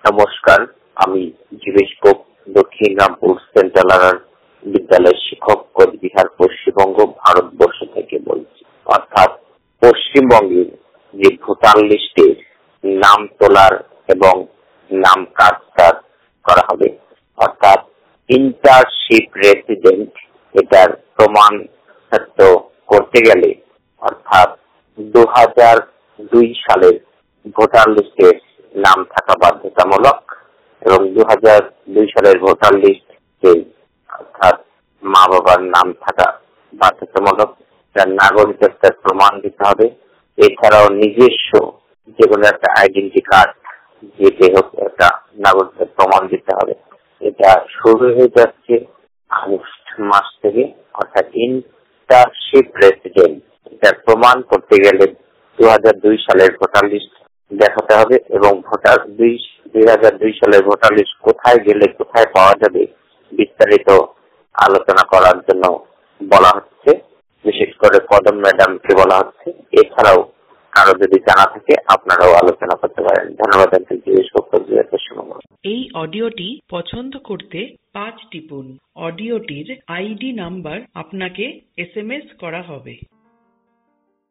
নমস্কার, আমি জীবেশ গোপ, দক্ষিণ রামপুর সেন্ট্রাল আর্ট বিদ্যালয়ের শিক্ষক, কোচবিহার, পশ্চিমবঙ্গ, ভারতবর্ষ থেকে বলছি। অর্থাৎ পশ্চিমবঙ্গের যে ভোটার লিস্টে নাম তোলার এবং নাম ট্রান্সফার করা হবে, অর্থাৎ ইন্টারশিপ রেসিডেন্ট, এটার প্রমাণ করতে গেলে অর্থাৎ 2002 সালের ভোটার লিস্টে নাম থাকা বাধ্যতামূলক এবং 2002 সালের ভোটার লিস্টে অর্থাৎ মা বাবার নাম থাকা বাধ্যতামূলক। তার নাগরিকত্বের প্রমাণ দিতে হবে। এছাড়াও নিজস্ব যে কোনো একটা আইডেন্টি কার্ড, যেতে হোক একটা নাগরিকত্বের প্রমাণ দিতে হবে। এটা শুরু হয়ে যাচ্ছে আগস্ট মাস থেকে। অর্থাৎ ইন্টারশিপ রেসিডেন্ট, এটার প্রমাণ করতে গেলে 2002 সালের ভোটার লিস্ট দেখাতে হবে এবং 2002 সালের ভোটার লিস্ট কোথায় গেলে কোথায় পাওয়া যাবে বিস্তারিত আলোচনা করার জন্য বলা হচ্ছে। বিশেষ করে কদম ম্যাডামকে বলা হচ্ছে। এছাড়াও কারো যদি জানা থাকে আপনারাও আলোচনা করতে পারেন। ধন্যবাদ। এই অডিওটি পছন্দ করতে 5 টিপুন। অডিওটির আইডি নাম্বার আপনাকে SMS করা হবে।